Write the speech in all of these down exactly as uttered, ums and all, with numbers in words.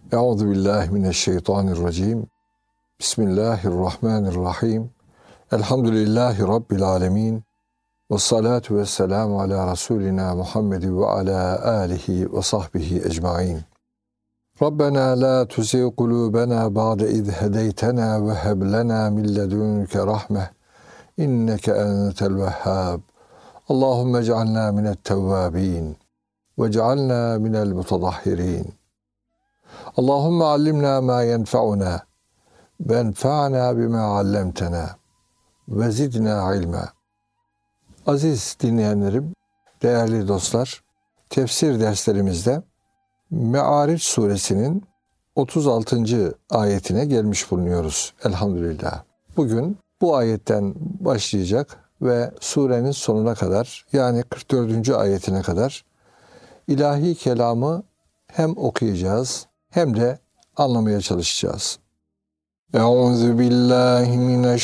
Euzu billahi mineşşeytanirracim. Bismillahirrahmanirrahim. Elhamdülillahi Rabbil alemin. Ve salatu ve selamu ala Resulina Muhammedin ve ala alihi ve sahbihi ecmain. Rabbena la tuzigh kulubena ba'de iz hedeytena ve heb lena min ledunke rahme. İnneke entel vehhab. Allahumme ec'alna mine't-tevvabin ve ec'alna minel mutadahhirin. Allahümme allimna ma yenfa'una ve enfa'na bima allamtena ve zidna ilma. Aziz dinleyenlerim, değerli dostlar, tefsir derslerimizde Me'ariç suresinin otuz altıncı ayetine gelmiş bulunuyoruz elhamdülillah. Bugün bu ayetten başlayacak ve surenin sonuna kadar, yani kırk dördüncü ayetine kadar ilahi kelamı hem okuyacağız hem de anlamaya çalışacağız. Euzu billahi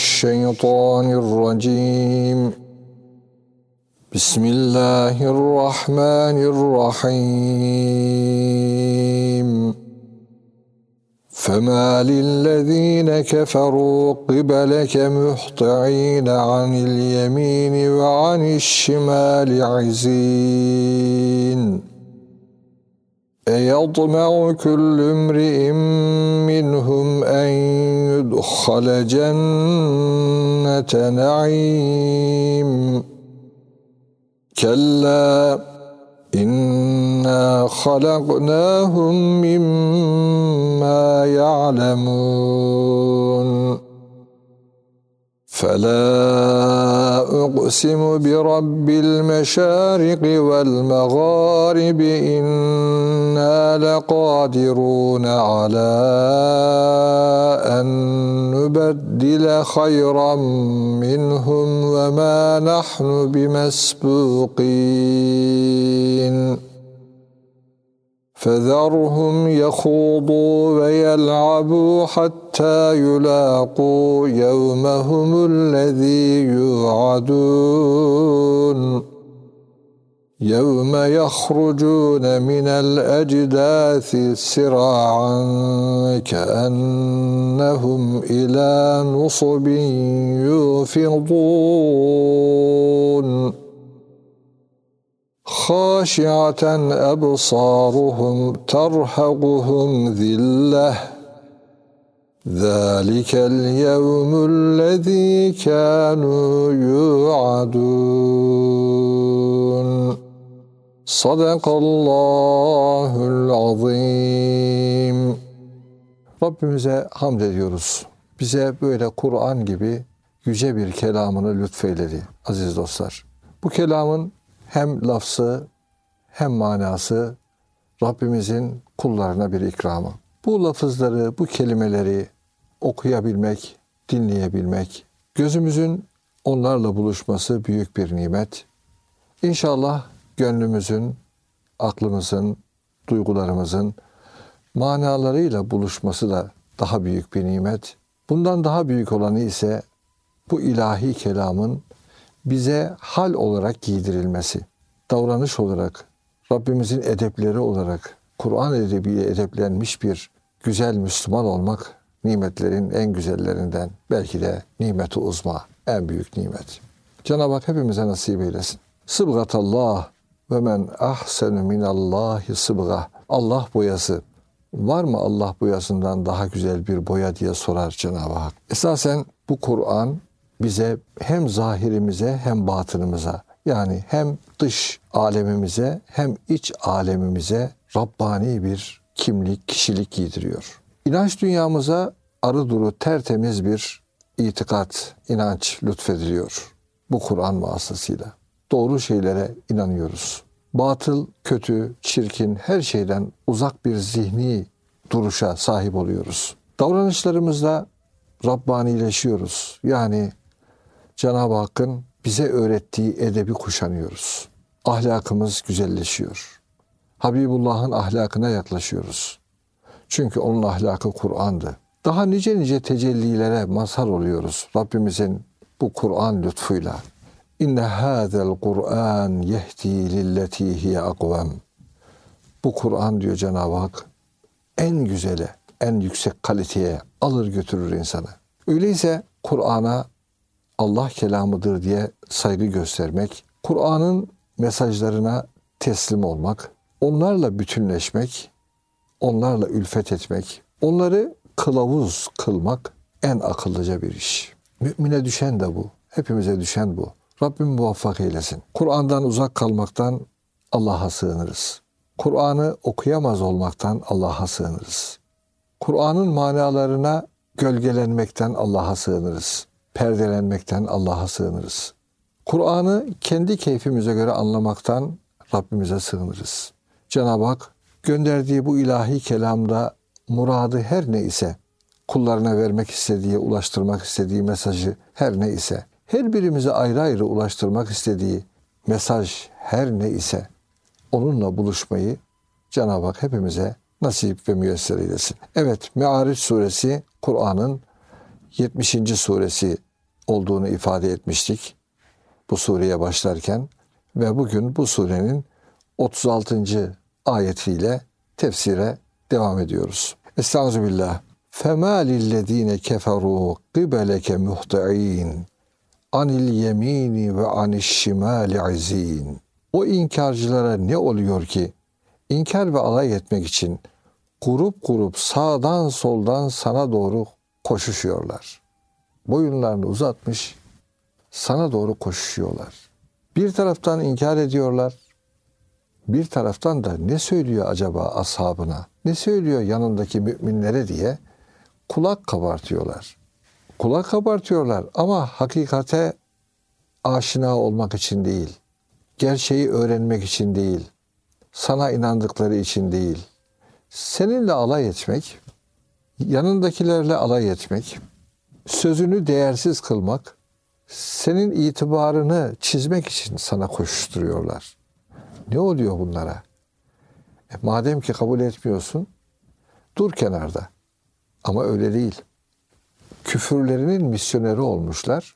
mineşşeytanirracim. Bismillahirrahmanirrahim. فَمَا لِلَّذ۪ينَ كَفَرُوا قِبَلَكَ مُهْطِعِينَ عَنِ الْيَم۪ينِ وَعَنِ الشِّمَالِ عِز۪ينَ اَيَطْمَعُ كُلُّ امْرِئٍ مِّنْهُمْ اَنْ يُدْخَلَ جَنَّةَ نَعِيمٍ كَلَّا إِنَّا خَلَقْنَاهُمْ مِمَّا يَعْلَمُونَ فَلَا أُقْسِمُ بِرَبِّ الْمَشَارِقِ وَالْمَغَارِبِ إِنَّا لَقَادِرُونَ عَلَى أَن نُّبَدِّلَ خَيْرًا مِّنْهُمْ وَمَا نَحْنُ بِمَسْبُوقِينَ فَذَرْهُمْ يَخُوضُوا وَيَلْعَبُوا حَتَّى يُلَاقُوا يَوْمَهُمُ الَّذ۪ي يُوعَدُونَ يَوْمَ يَخْرُجُونَ مِنَ الْأَجْدَاثِ سِرَاعًا كَأَنَّهُمْ إِلَى نُصُبٍ يُوفِضُونَ خَاشِعَةً أَبْصَارُهُمْ تَرْهَقُهُمْ ذِلَّةٌ ذَلِكَ الْيَوْمُ الَّذ۪ي كَانُوا يُوعَدُونَ Sadakallahul azim. Rabbimize hamd ediyoruz. Bize böyle Kur'an gibi yüce bir kelamını lütfeyledi aziz dostlar. Bu kelamın hem lafzı hem manası Rabbimizin kullarına bir ikramı. Bu lafızları, bu kelimeleri okuyabilmek, dinleyebilmek, gözümüzün onlarla buluşması büyük bir nimet. İnşallah gönlümüzün, aklımızın, duygularımızın manalarıyla buluşması da daha büyük bir nimet. Bundan daha büyük olanı ise bu ilahi kelamın bize hal olarak giydirilmesi, davranış olarak, Rabbimizin edepleri olarak, Kur'an edebiyle edeplenmiş bir güzel Müslüman olmak nimetlerin en güzellerinden, belki de nimet-i uzma, en büyük nimet. Cenab-ı Hak hepimize nasip eylesin. Sıbgatallah ve men ahsenu minallahi sıbga. Allah boyası. Var mı Allah boyasından daha güzel bir boya diye sorar Cenab-ı Hak. Esasen bu Kur'an bize hem zahirimize hem batınımıza, yani hem dış alemimize hem iç alemimize Rabbani bir kimlik, kişilik giydiriyor. İnanç dünyamıza arı duru tertemiz bir itikat, inanç lütfediliyor bu Kur'an vasıtasıyla. Doğru şeylere inanıyoruz. Batıl, kötü, çirkin her şeyden uzak bir zihni duruşa sahip oluyoruz. Davranışlarımızda Rabbanileşiyoruz. Yani Cenab-ı Hakk'ın bize öğrettiği edebi kuşanıyoruz. Ahlakımız güzelleşiyor. Habibullah'ın ahlakına yaklaşıyoruz. Çünkü onun ahlakı Kur'an'dı. Daha nice nice tecellilere mazhar oluyoruz Rabbimizin bu Kur'an lütfuyla. İnne hâzel Kur'an yehdi lilleti hiye akvam. Bu Kur'an diyor Cenab-ı Hak, en güzele, en yüksek kaliteye alır götürür insanı. Öyleyse Kur'an'a Allah kelamıdır diye saygı göstermek, Kur'an'ın mesajlarına teslim olmak, onlarla bütünleşmek, onlarla ülfet etmek, onları kılavuz kılmak en akıllıca bir iş. Mümine düşen de bu. Hepimize düşen bu. Rabbim muvaffak eylesin. Kur'an'dan uzak kalmaktan Allah'a sığınırız. Kur'an'ı okuyamaz olmaktan Allah'a sığınırız. Kur'an'ın manalarına gölgelenmekten Allah'a sığınırız. Perdelenmekten Allah'a sığınırız. Kur'an'ı kendi keyfimize göre anlamaktan Rabbimize sığınırız. Cenab-ı Hak gönderdiği bu ilahi kelamda muradı her ne ise, kullarına vermek istediği, ulaştırmak istediği mesajı her ne ise, her birimize ayrı ayrı ulaştırmak istediği mesaj her ne ise, onunla buluşmayı Cenab-ı Hak hepimize nasip ve müyesser eylesin. Evet, Me'ariç suresi Kur'an'ın yetmişinci suresi olduğunu ifade etmiştik bu sureye başlarken ve bugün bu surenin otuz altıncı ayetiyle tefsire devam ediyoruz. Estağfirullah. فَمَا لِلَّذ۪ينَ كَفَرُوا قِبَلَكَ مُهْطَعِينَ anil yemini ve anil şimali azin. O inkarcılara ne oluyor ki inkar ve alay etmek için grup grup sağdan soldan sana doğru koşuşuyorlar. Boyunlarını uzatmış sana doğru koşuşuyorlar. Bir taraftan inkar ediyorlar. Bir taraftan da ne söylüyor acaba ashabına? Ne söylüyor yanındaki müminlere diye kulak kabartıyorlar. Kulak kabartıyorlar ama hakikate aşina olmak için değil, gerçeği öğrenmek için değil, sana inandıkları için değil, seninle alay etmek, yanındakilerle alay etmek, sözünü değersiz kılmak, senin itibarını çizmek için sana koşuşturuyorlar. Ne oluyor bunlara? E, madem ki kabul etmiyorsun, dur kenarda. Ama öyle değil. Küfürlerinin misyoneri olmuşlar.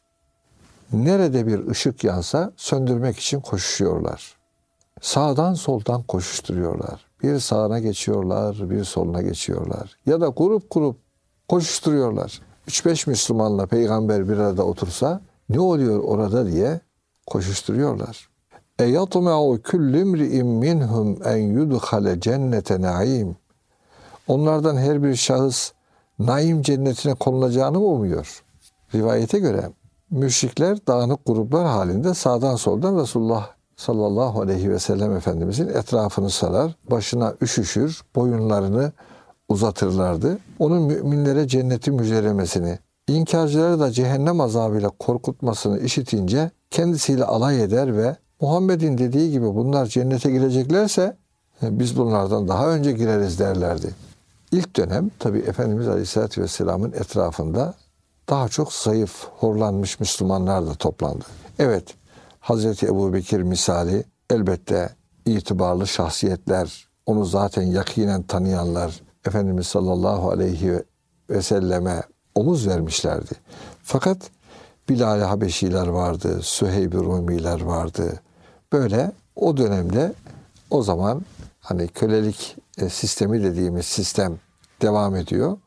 Nerede bir ışık yansa söndürmek için koşuşuyorlar. Sağdan soldan koşuşturuyorlar. Bir sağına geçiyorlar, bir soluna geçiyorlar. Ya da grup grup koşuşturuyorlar. Üç beş Müslümanla peygamber bir arada otursa ne oluyor orada diye koşuşturuyorlar. اَيَطْمَعُ كُلُّ امْرِئٍ مِّنْهُمْ اَنْ يُدْخَلَ cennete naim. Onlardan her bir şahıs naim cennetine konulacağını mı umuyor? Rivayete göre müşrikler dağınık gruplar halinde sağdan soldan Resulullah sallallahu aleyhi ve sellem Efendimizin etrafını sarar, başına üşüşür, boyunlarını uzatırlardı. Onun müminlere cenneti müjdelemesini, inkarcıları da cehennem azabıyla korkutmasını işitince kendisiyle alay eder ve Muhammed'in dediği gibi bunlar cennete gireceklerse biz bunlardan daha önce gireriz derlerdi. İlk dönem tabi Efendimiz Aleyhisselatü Vesselam'ın etrafında daha çok zayıf, horlanmış Müslümanlar da toplandı. Evet, Hazreti Ebubekir misali elbette itibarlı şahsiyetler, onu zaten yakinen tanıyanlar Efendimiz sallallahu aleyhi ve selleme omuz vermişlerdi. Fakat Bilal-i Habeşiler vardı, Süheyb-i Rumiler vardı. Böyle o dönemde o zaman hani kölelik sistemi dediğimiz sistem devam ediyor.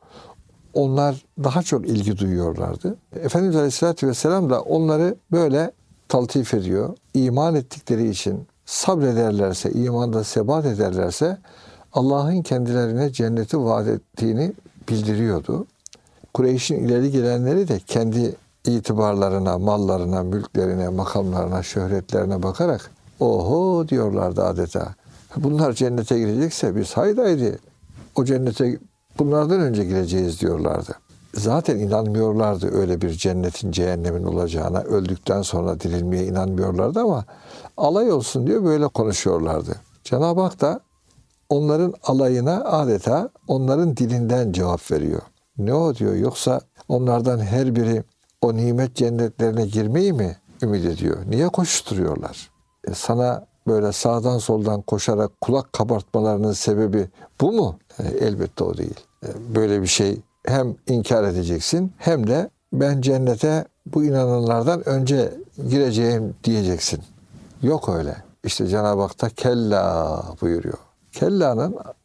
Onlar daha çok ilgi duyuyorlardı. Efendimiz Aleyhisselatü Vesselam da onları böyle taltif ediyor. İman ettikleri için sabrederlerse, imanda sebat ederlerse Allah'ın kendilerine cenneti vaat ettiğini bildiriyordu. Kureyş'in ileri gelenleri de kendi itibarlarına, mallarına, mülklerine, makamlarına, şöhretlerine bakarak oho diyorlardı adeta. Bunlar cennete girecekse biz haydi haydi o cennete bunlardan önce gireceğiz diyorlardı. Zaten inanmıyorlardı öyle bir cennetin, cehennemin olacağına. Öldükten sonra dirilmeye inanmıyorlardı ama alay olsun diye böyle konuşuyorlardı. Cenab-ı Hak da onların alayına adeta onların dilinden cevap veriyor. Ne o diyor? Yoksa onlardan her biri o nimet cennetlerine girmeyi mi ümit ediyor? Niye koşturuyorlar? E sana böyle sağdan soldan koşarak kulak kabartmalarının sebebi bu mu? E, elbette o değil. E, böyle bir şey hem inkar edeceksin hem de ben cennete bu inananlardan önce gireceğim diyeceksin. Yok öyle. İşte Cenab-ı Hak da kella buyuruyor. Kella'nın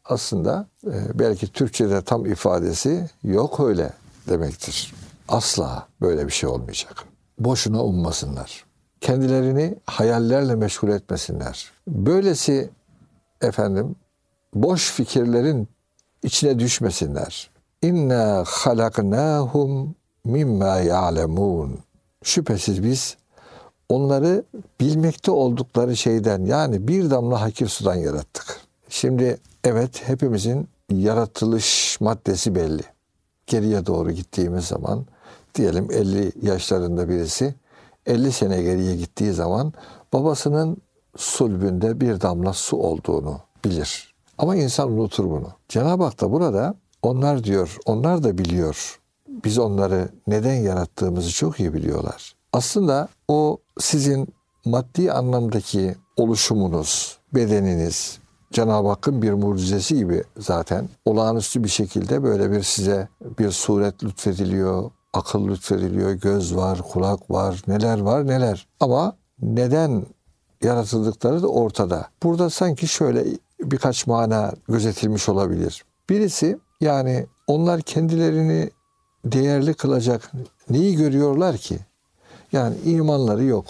aslında e, belki Türkçe'de tam ifadesi yok öyle demektir. Asla böyle bir şey olmayacak. Boşuna ummasınlar. Kendilerini hayallerle meşgul etmesinler. Böylesi efendim boş fikirlerin içine düşmesinler. İnna halaknahum mimma ya'lemun. Şüphesiz biz onları bilmekte oldukları şeyden, yani bir damla hakir sudan yarattık. Şimdi evet, hepimizin yaratılış maddesi belli. Geriye doğru gittiğimiz zaman, diyelim elli yaşlarında birisi elli sene geriye gittiği zaman babasının sulbünde bir damla su olduğunu bilir. Ama insan unutur bunu. Cenab-ı Hak da burada onlar diyor, onlar da biliyor. Biz onları neden yarattığımızı çok iyi biliyorlar. Aslında o sizin maddi anlamdaki oluşumunuz, bedeniniz, Cenab-ı Hakk'ın bir mucizesi gibi zaten olağanüstü bir şekilde böyle bir size bir suret lütfediliyor, akıl lütfediliyor, göz var, kulak var, neler var neler. Ama neden yaratıldıkları da ortada. Burada sanki şöyle birkaç mana gözetilmiş olabilir. Birisi, yani onlar kendilerini değerli kılacak neyi görüyorlar ki? Yani imanları yok,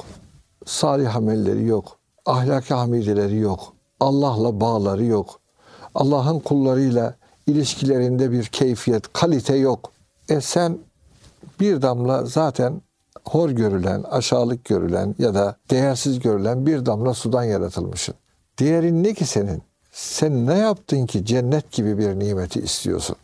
salih amelleri yok, ahlaki hamideleri yok, Allah'la bağları yok, Allah'ın kullarıyla ilişkilerinde bir keyfiyet, kalite yok. E sen bir damla zaten hor görülen, aşağılık görülen ya da değersiz görülen bir damla sudan yaratılmışsın. Değerin ne ki senin? Sen ne yaptın ki cennet gibi bir nimeti istiyorsun?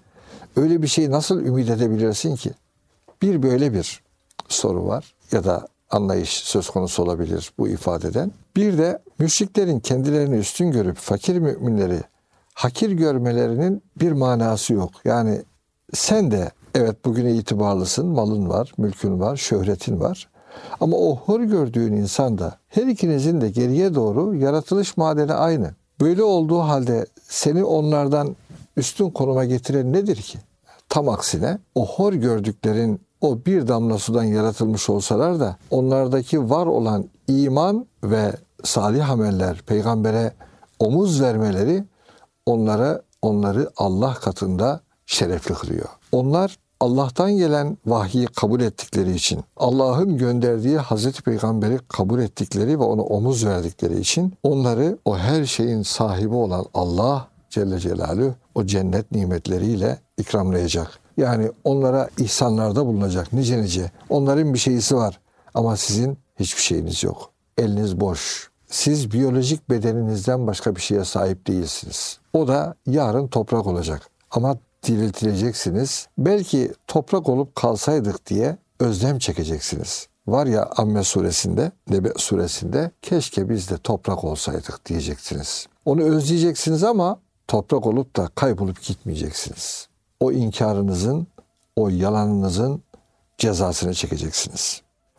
Öyle bir şeyi nasıl ümit edebilirsin ki? Bir böyle bir soru var ya da anlayış söz konusu olabilir bu ifadeden. Bir de müşriklerin kendilerini üstün görüp fakir müminleri hakir görmelerinin bir manası yok. Yani sen de evet bugüne itibarlısın, malın var, mülkün var, şöhretin var. Ama o hor gördüğün insan da, her ikinizin de geriye doğru yaratılış madeni aynı. Böyle olduğu halde seni onlardan üstün konuma getiren nedir ki? Tam aksine o hor gördüklerin o bir damla sudan yaratılmış olsalar da onlardaki var olan iman ve salih ameller, peygambere omuz vermeleri onlara onları Allah katında şerefli kılıyor. Onlar Allah'tan gelen vahyi kabul ettikleri için, Allah'ın gönderdiği Hazreti Peygamber'i kabul ettikleri ve ona omuz verdikleri için onları o her şeyin sahibi olan Allah Celle Celaluhu o cennet nimetleriyle ikramlayacak. Yani onlara ihsanlarda bulunacak nice nice. Onların bir şeysi var ama sizin hiçbir şeyiniz yok. Eliniz boş. Siz biyolojik bedeninizden başka bir şeye sahip değilsiniz. O da yarın toprak olacak. Ama diriltileceksiniz. Belki toprak olup kalsaydık diye özlem çekeceksiniz. Var ya Amme suresinde, Nebe suresinde, keşke biz de toprak olsaydık diyeceksiniz. Onu özleyeceksiniz ama toprak olup da kaybolup gitmeyeceksiniz. O inkarınızın, o yalanınızın cezasını çekeceksiniz.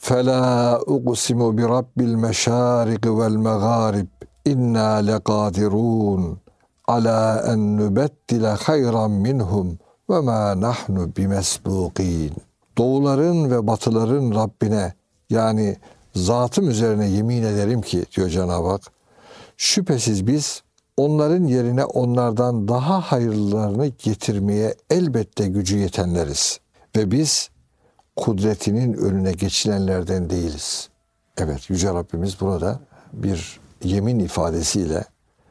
فَلَا اُقْسِمُ بِرَبِّ الْمَشَارِقِ وَالْمَغَارِبِ اِنَّا لَقَادِرُونَ عَلَى اَنْ نُبَدِّلَ خَيْرًا مِنْهُمْ وَمَا نَحْنُ بِمَسْبُوقِينَ. Doğuların ve batıların Rabbine, yani zatım üzerine yemin ederim ki diyor Cenab-ı Hak, şüphesiz biz onların yerine onlardan daha hayırlılarını getirmeye elbette gücü yetenleriz. Ve biz kudretinin önüne geçilenlerden değiliz. Evet, Yüce Rabbimiz burada bir yemin ifadesiyle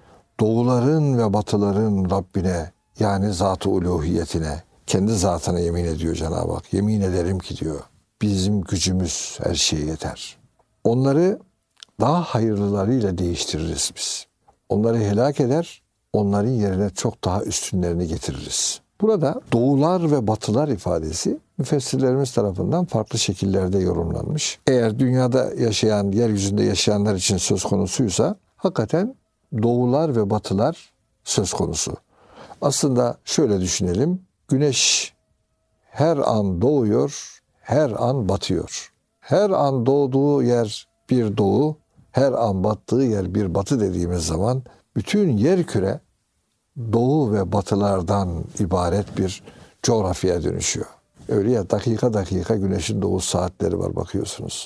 doğuların ve batıların Rabbine, yani zat-ı uluhiyetine, kendi zatına yemin ediyor Cenab-ı Hak. Yemin ederim ki diyor, bizim gücümüz her şeye yeter. Onları daha hayırlılarıyla değiştiririz biz. Onları helak eder, onların yerine çok daha üstünlerini getiririz. Burada doğular ve batılar ifadesi müfessirlerimiz tarafından farklı şekillerde yorumlanmış. Eğer dünyada yaşayan, yeryüzünde yaşayanlar için söz konusuysa hakikaten doğular ve batılar söz konusu. Aslında şöyle düşünelim, güneş her an doğuyor, her an batıyor. Her an doğduğu yer bir doğu, her an battığı yer bir batı dediğimiz zaman bütün yerküre doğu ve batılardan ibaret bir coğrafyaya dönüşüyor. Öyle ya, dakika dakika güneşin doğu saatleri var bakıyorsunuz.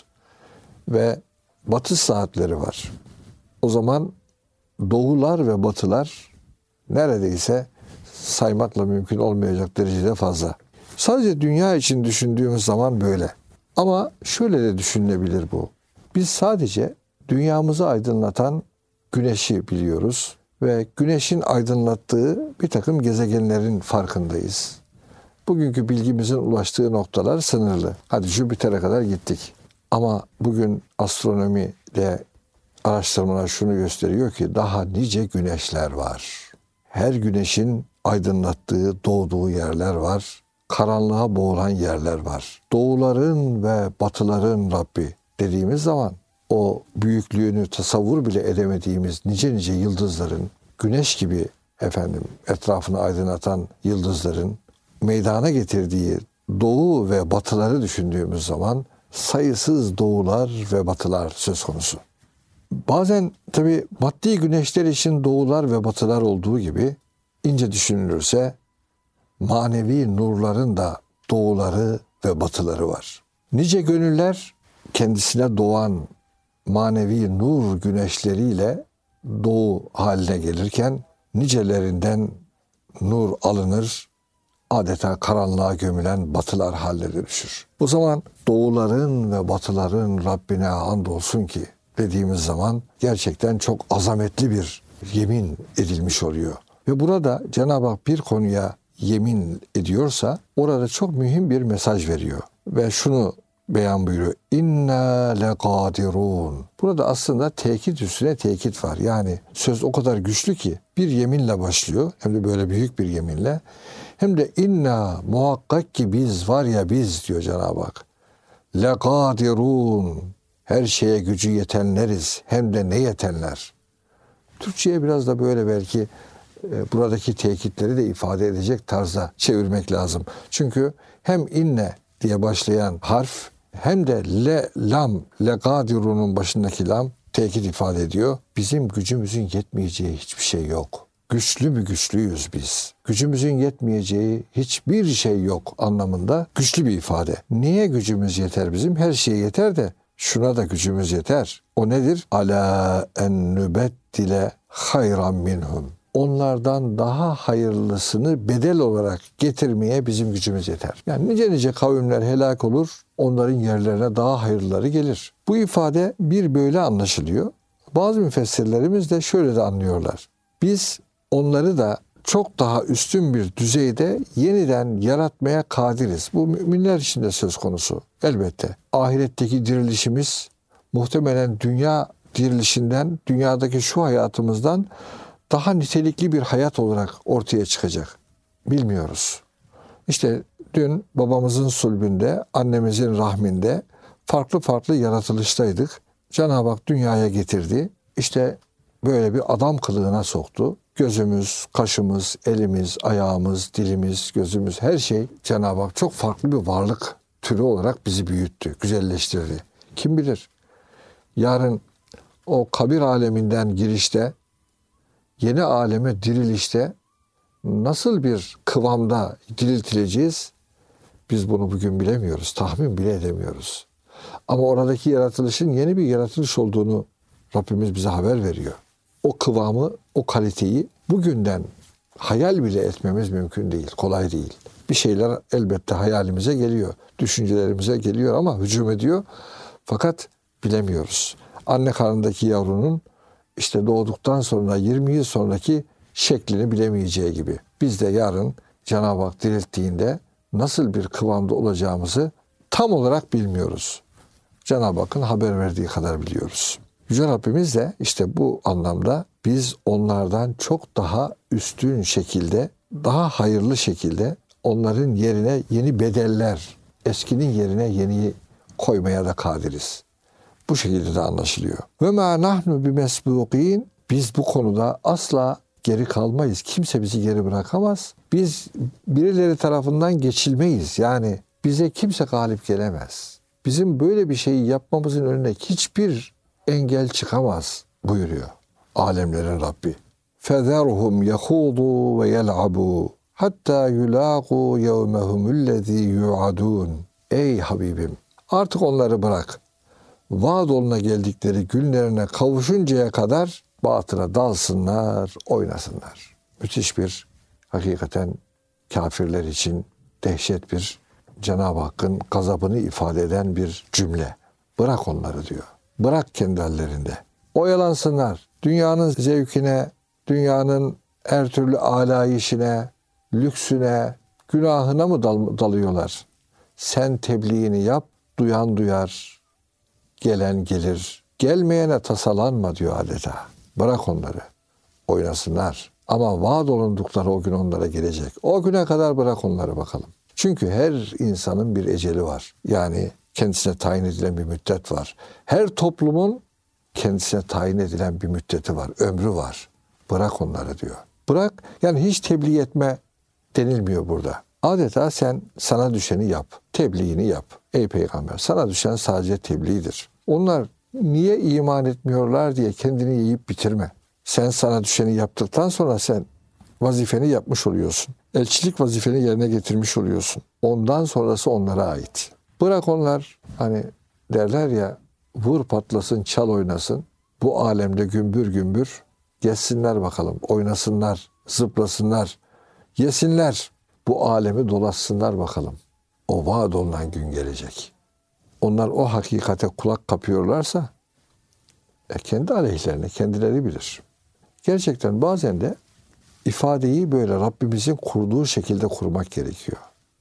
Ve batı saatleri var. O zaman doğular ve batılar neredeyse saymakla mümkün olmayacak derecede fazla. Sadece dünya için düşündüğümüz zaman böyle. Ama şöyle de düşünülebilir bu. Biz sadece dünyamızı aydınlatan güneşi biliyoruz ve güneşin aydınlattığı bir takım gezegenlerin farkındayız. Bugünkü bilgimizin ulaştığı noktalar sınırlı. Hadi Jüpiter'e kadar gittik. Ama bugün astronomide araştırmalar şunu gösteriyor ki daha nice güneşler var. Her güneşin aydınlattığı, doğduğu yerler var. Karanlığa boğulan yerler var. Doğuların ve batıların Rabbi dediğimiz zaman o büyüklüğünü tasavvur bile edemediğimiz nice nice yıldızların, güneş gibi efendim etrafını aydınlatan yıldızların meydana getirdiği doğu ve batıları düşündüğümüz zaman sayısız doğular ve batılar söz konusu. Bazen tabii maddi güneşler için doğular ve batılar olduğu gibi ince düşünülürse manevi nurların da doğuları ve batıları var. Nice gönüller kendisine doğan manevi nur güneşleriyle doğu haline gelirken nicelerinden nur alınır, adeta karanlığa gömülen batılar haline dönüşür. O zaman doğuların ve batıların Rabbine andolsun ki dediğimiz zaman gerçekten çok azametli bir yemin edilmiş oluyor. Ve burada Cenab-ı Hak bir konuya yemin ediyorsa orada çok mühim bir mesaj veriyor. Ve şunu beyan buyuruyor. İnna leqadirun. Burada aslında tekit üstüne tekit var. Yani söz o kadar güçlü ki bir yeminle başlıyor. Hem de böyle büyük bir yeminle. Hem de inna muhakkak ki biz var ya biz diyor Cenab-ı Hak. Leqadirun. Her şeye gücü yetenleriz. Hem de ne yetenler. Türkçe'ye biraz da böyle belki e, buradaki tekitleri de ifade edecek tarzda çevirmek lazım. Çünkü hem inne diye başlayan harf hem de le, lam, leqadirunun başındaki lam tekit ifade ediyor. Bizim gücümüzün yetmeyeceği hiçbir şey yok. Güçlü mü güçlüyüz biz? Gücümüzün yetmeyeceği hiçbir şey yok anlamında güçlü bir ifade. Niye gücümüz yeter bizim? Her şeye yeter de şuna da gücümüz yeter. O nedir? Ala en nübeddile hayran minhum. Onlardan daha hayırlısını bedel olarak getirmeye bizim gücümüz yeter. Yani nice nice kavimler helak olur, onların yerlerine daha hayırlıları gelir. Bu ifade bir böyle anlaşılıyor. Bazı müfessirlerimiz de şöyle de anlıyorlar. Biz onları da çok daha üstün bir düzeyde yeniden yaratmaya kadiriz. Bu müminler için de söz konusu. Elbette ahiretteki dirilişimiz muhtemelen dünya dirilişinden, dünyadaki şu hayatımızdan daha nitelikli bir hayat olarak ortaya çıkacak. Bilmiyoruz. İşte dün babamızın sulbünde, annemizin rahminde farklı farklı yaratılıştaydık. Cenab-ı Hak dünyaya getirdi. İşte böyle bir adam kılığına soktu. Gözümüz, kaşımız, elimiz, ayağımız, dilimiz, gözümüz her şey Cenab-ı Hak çok farklı bir varlık türü olarak bizi büyüttü, güzelleştirdi. Kim bilir? Yarın o kabir aleminden girişte, yeni aleme dirilişte nasıl bir kıvamda diriltileceğiz? Biz bunu bugün bilemiyoruz, tahmin bile edemiyoruz. Ama oradaki yaratılışın yeni bir yaratılış olduğunu Rabbimiz bize haber veriyor. O kıvamı, o kaliteyi bugünden hayal bile etmemiz mümkün değil, kolay değil. Bir şeyler elbette hayalimize geliyor, düşüncelerimize geliyor ama hücum ediyor. Fakat bilemiyoruz. Anne karnındaki yavrunun işte doğduktan sonra yirmi yıl sonraki şeklini bilemeyeceği gibi. Biz de yarın Cenab-ı Hak dirilttiğinde nasıl bir kıvamda olacağımızı tam olarak bilmiyoruz. Cenab-ı Hakk'ın haber verdiği kadar biliyoruz. Yüce Rabbimiz de işte bu anlamda biz onlardan çok daha üstün şekilde, daha hayırlı şekilde onların yerine yeni bedeller, eskinin yerine yeni koymaya da kadiriz. Bu şekilde de anlaşılıyor. Ve ma nahnu bimesbuqin. Biz bu konuda asla geri kalmayız. Kimse bizi geri bırakamaz. Biz birileri tarafından geçilmeyiz. Yani bize kimse galip gelemez. Bizim böyle bir şeyi yapmamızın önüne hiçbir engel çıkamaz buyuruyor alemlerin Rabbi. فَذَرْهُمْ يَخُوضُوا وَيَلْعَبُوا hatta yulaqu yevmehumullezî yu'adûn. Ey Habibim, artık onları bırak. Vaad oluna geldikleri günlerine kavuşuncaya kadar batıra dalsınlar, oynasınlar. müthiş bir, hakikaten kafirler için dehşet bir, Cenab-ı Hakk'ın gazabını ifade eden bir cümle. Bırak onları diyor. Bırak kendi hallerinde. Oyalansınlar. Dünyanın zevkine, dünyanın her türlü alayişine, lüksüne, günahına mı dal- dalıyorlar? Sen tebliğini yap, duyan duyar, gelen gelir. Gelmeyene tasalanma diyor adeta. Bırak onları. Oynasınlar. Ama vaat olundukları o gün onlara gelecek. O güne kadar bırak onları bakalım. Çünkü her insanın bir eceli var. Yani kendisine tayin edilen bir müddet var. Her toplumun kendisine tayin edilen bir müddeti var. Ömrü var. Bırak onları diyor. Bırak, yani hiç tebliğ etme denilmiyor burada. Adeta sen sana düşeni yap. Tebliğini yap. Ey peygamber, sana düşen sadece tebliğdir. Onlar niye iman etmiyorlar diye kendini yiyip bitirme. Sen sana düşeni yaptıktan sonra sen vazifeni yapmış oluyorsun. Elçilik vazifeni yerine getirmiş oluyorsun. Ondan sonrası onlara ait. Bırak onlar, hani derler ya, vur patlasın, çal oynasın. Bu alemde gümbür gümbür gezsinler bakalım. Oynasınlar, zıplasınlar, yesinler. Bu alemi dolaşsınlar bakalım. O vaad olunan gün gelecek. Onlar o hakikate kulak kapıyorlarsa e, kendi aleyhlerine kendileri bilir. Gerçekten bazen de ifadeyi böyle Rabbimizin kurduğu şekilde kurmak gerekiyor.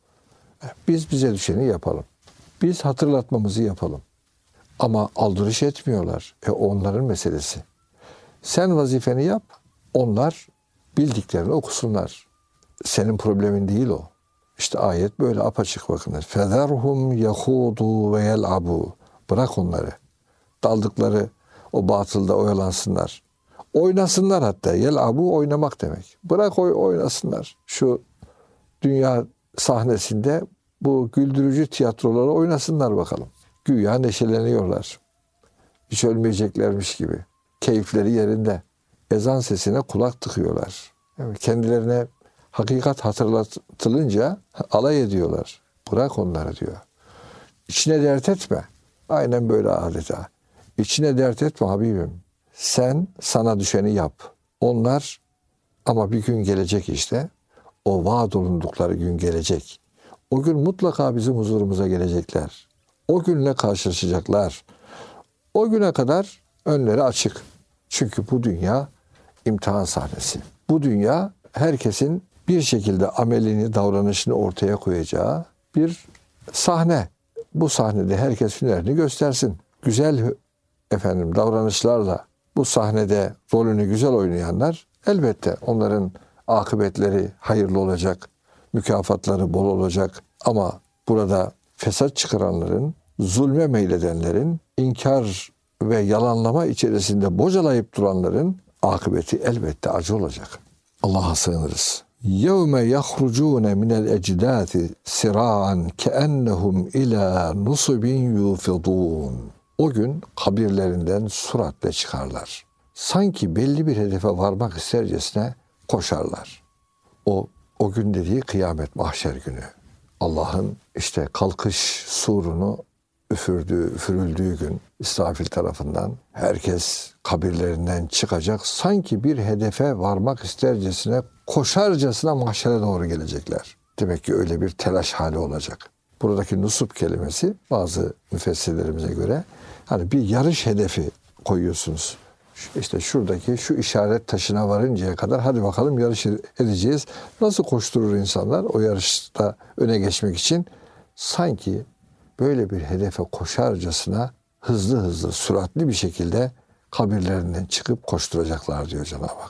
Biz bize düşeni yapalım. Biz hatırlatmamızı yapalım. Ama aldırış etmiyorlar. E onların meselesi. Sen vazifeni yap, onlar bildiklerini okusunlar. Senin problemin değil o. İşte ayet böyle apaçık bakınız. فَذَرْهُمْ يَخُوضُوا وَيَلْعَبُوا. Bırak onları. Daldıkları o batılda oyalansınlar. Oynasınlar hatta. Yel'abu oynamak demek. Bırak oy oynasınlar. Şu dünya sahnesinde bu güldürücü tiyatroları oynasınlar bakalım. Güya neşeleniyorlar. Hiç ölmeyeceklermiş gibi. Keyifleri yerinde. Ezan sesine kulak tıkıyorlar. Yani kendilerine hakikat hatırlatılınca alay ediyorlar. Bırak onları diyor. İçine dert etme. Aynen böyle adeta. İçine dert etme Habibim. Sen sana düşeni yap. Onlar ama bir gün gelecek işte. O vaat olundukları gün gelecek. O gün mutlaka bizim huzurumuza gelecekler. O günle karşılaşacaklar. O güne kadar önleri açık. Çünkü bu dünya imtihan sahnesi. Bu dünya herkesin bir şekilde amelini, davranışını ortaya koyacağı bir sahne. Bu sahnede herkes hünerini göstersin. Güzel efendim davranışlarla bu sahnede rolünü güzel oynayanlar elbette onların akıbetleri hayırlı olacak, mükafatları bol olacak. Ama burada fesat çıkaranların, zulme meyledenlerin, inkar ve yalanlama içerisinde bocalayıp duranların akıbeti elbette acı olacak. Allah'a sığınırız. يَوْمَ يَخْرُجُونَ مِنَ الْاَجْدَاثِ سِرَاعًا كَأَنَّهُمْ اِلَى نُصُبٍ يُوفِضُونَ. O gün kabirlerinden süratle çıkarlar. Sanki belli bir hedefe varmak istercesine koşarlar. O, o gün dediği kıyamet, mahşer günü. Allah'ın işte kalkış surunu üfürdüğü, üfürüldüğü gün İsrafil tarafından herkes kabirlerinden çıkacak. Sanki bir hedefe varmak istercesine, koşarcasına mahşere doğru gelecekler. Demek ki öyle bir telaş hali olacak. Buradaki nusup kelimesi bazı müfessirlerimize göre hani bir yarış hedefi koyuyorsunuz. İşte şuradaki şu işaret taşına varıncaya kadar hadi bakalım yarış edeceğiz. Nasıl koşturur insanlar o yarışta öne geçmek için? Sanki böyle bir hedefe koşarcasına hızlı hızlı, süratli bir şekilde kabirlerinden çıkıp koşturacaklar diyor Cenab-ı Hak.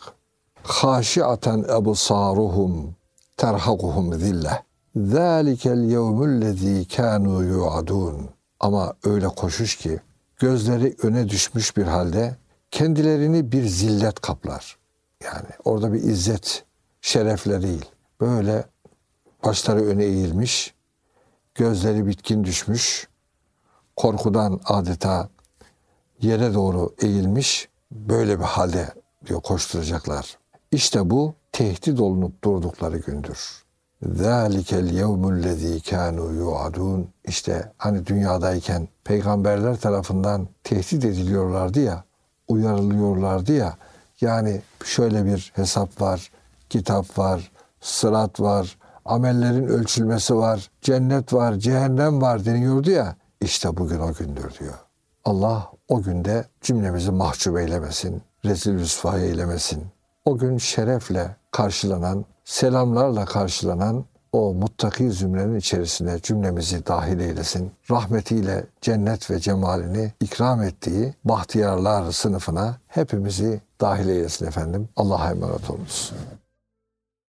Haşi'aten ebsaruhum terhaquhum zillah. Zalikel yevmullezî kânû yu'adûn. Ama öyle koşuş ki gözleri öne düşmüş bir halde kendilerini bir zillet kaplar. Yani orada bir izzet, şerefle değil. Böyle başları öne eğilmiş, gözleri bitkin düşmüş, korkudan adeta yere doğru eğilmiş, böyle bir halde diyor koşturacaklar. İşte bu tehdit olunup durdukları gündür. ذَٰلِكَ الْيَوْمُ الَّذ۪ي كَانُوا يُعَدُونَ. İşte hani dünyadayken peygamberler tarafından tehdit ediliyorlardı ya, uyarılıyorlardı ya, yani şöyle bir hesap var, kitap var, sırat var, amellerin ölçülmesi var, cennet var, cehennem var deniyordu ya. İşte bugün o gündür diyor. Allah o günde cümlemizi mahcup eylemesin, rezil rüsva eylemesin. O gün şerefle karşılanan, selamlarla karşılanan o muttaki zümrenin içerisine cümlemizi dahil eylesin. Rahmetiyle cennet ve cemalini ikram ettiği bahtiyarlar sınıfına hepimizi dahil eylesin efendim. Allah'a emanet olunuz.